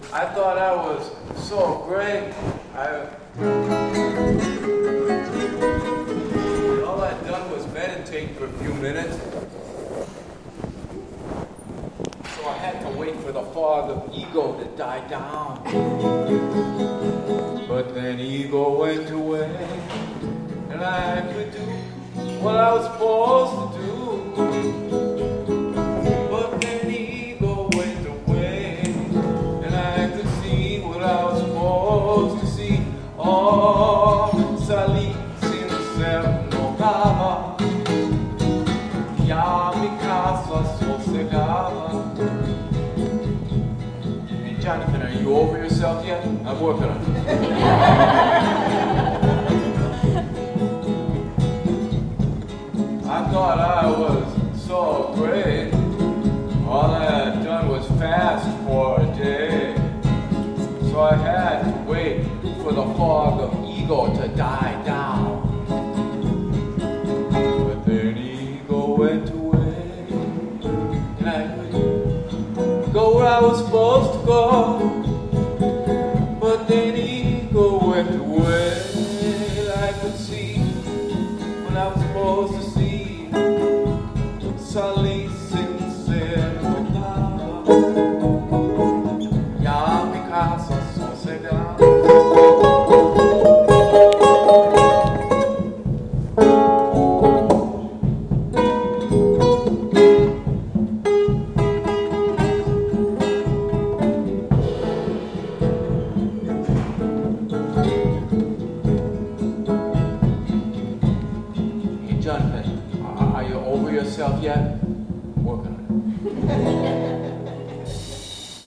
I thought I was so great. All I'd done was meditate for a few minutes. So I had to wait for the fog of ego to die down. But then ego went away, and I could do what I was supposed to do. But then ego went away, and I could see what I was supposed to see. Oh, salí sin ser nogada, ya mi casa sosegada. Hey Jonathan, are you over yourself yet? I'm working on it. I thought I was so great. All I had done was fast for a day. So I had to wait for the fog of ego to die down. But then ego went away, and I could go where I was supposed to go. But then ego went away, and I could see what I was supposed to see. Salí sin ser nogada, ya mi casa sosegada. Hey Jonathan, are you over yourself yet?